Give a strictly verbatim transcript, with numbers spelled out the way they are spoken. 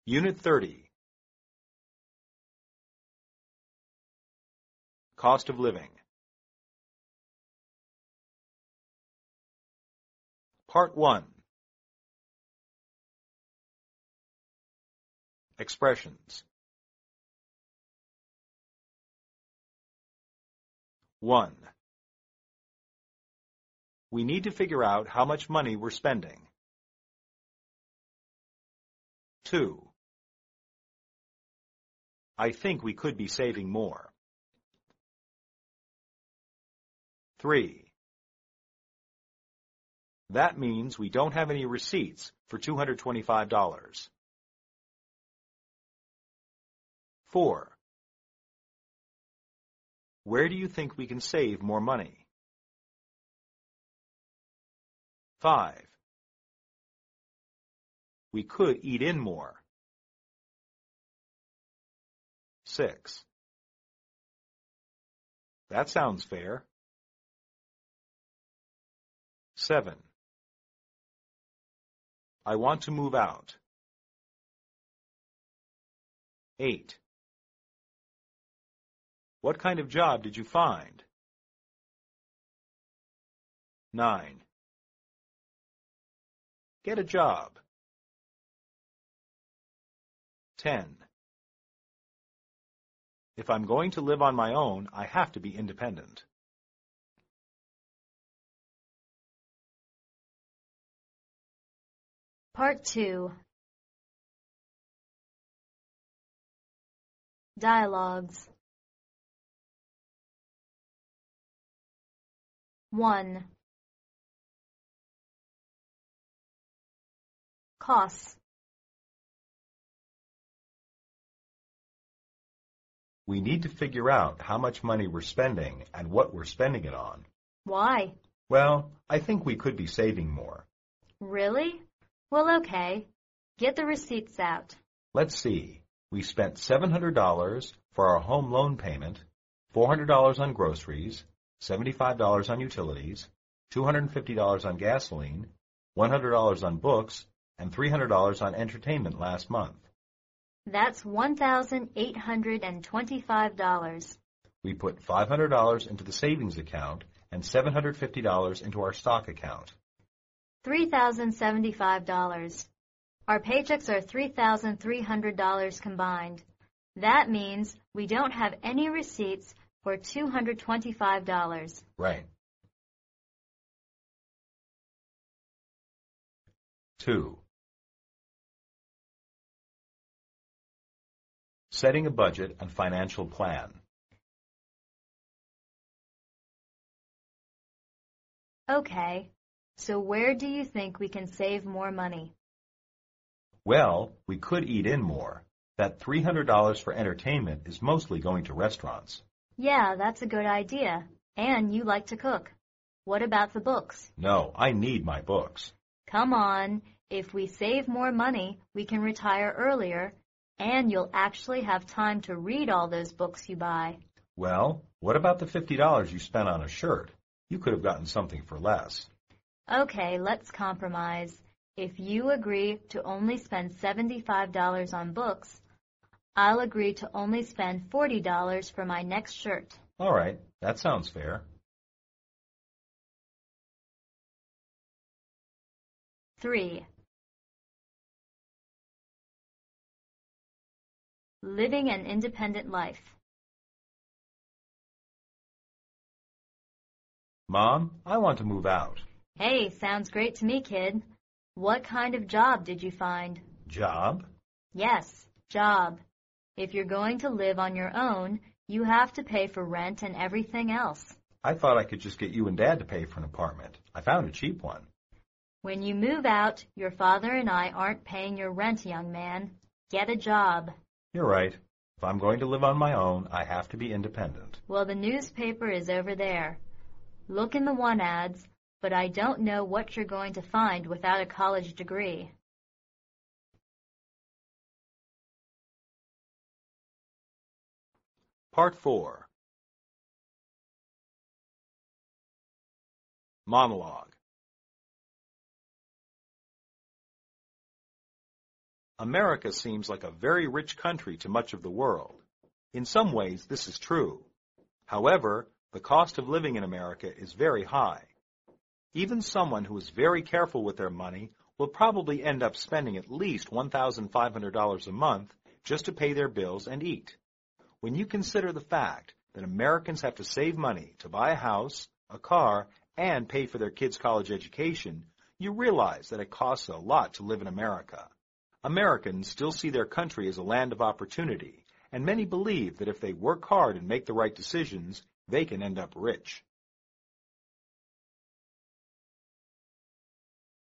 Unit thirty. Cost of living. Part one. Expressions. one. We need to figure out how much money we're spending. two. I think we could be saving more. three. That means we don't have any receipts for two hundred twenty-five dollars. four. Where do you think we can save more money? five. We could eat in more. six. That sounds fair. seven. I want to move out. eight. What kind of job did you find? nine. Get a job. ten. If I'm going to live on my own, I have to be independent. Part two. Dialogues. one. Costs. We need to figure out how much money we're spending and what we're spending it on. Why? Well, I think we could be saving more. Really? Well, okay. Get the receipts out. Let's see. We spent seven hundred dollars for our home loan payment, four hundred dollars on groceries, seventy-five dollars on utilities, two hundred fifty dollars on gasoline, one hundred dollars on books, and three hundred dollars on entertainment last month. That's one thousand eight hundred twenty-five dollars. We put five hundred dollars into the savings account and seven hundred fifty dollars into our stock account. three thousand seventy-five dollars. Our paychecks are three thousand three hundred dollars combined. That means we don't have any receipts for two hundred twenty-five dollars. Right. two. Setting a budget and financial plan. Okay, so where do you think we can save more money? Well, we could eat in more. That three hundred dollars for entertainment is mostly going to restaurants. Yeah, that's a good idea. And you like to cook. What about the books? No, I need my books. Come on. If we save more money, we can retire earlier, and you'll actually have time to read all those books you buy. Well, what about the fifty dollars you spent on a shirt? You could have gotten something for less. Okay, let's compromise. If you agree to only spend seventy-five dollars on books, I'll agree to only spend forty dollars for my next shirt. All right, that sounds fair. three. Living an independent life. Mom, I want to move out. Hey, sounds great to me, kid. What kind of job did you find? Job? Yes, job. If you're going to live on your own, you have to pay for rent and everything else. I thought I could just get you and Dad to pay for an apartment. I found a cheap one. When you move out, your father and I aren't paying your rent, young man. Get a job. You're right. If I'm going to live on my own, I have to be independent. Well, the newspaper is over there. Look in the want ads, but I don't know what you're going to find without a college degree. Part four. Monologue. America seems like a very rich country to much of the world. In some ways, this is true. However, the cost of living in America is very high. Even someone who is very careful with their money will probably end up spending at least one thousand five hundred dollars a month just to pay their bills and eat. When you consider the fact that Americans have to save money to buy a house, a car, and pay for their kids' college education, you realize that it costs a lot to live in America. Americans still see their country as a land of opportunity, and many believe that if they work hard and make the right decisions, they can end up rich.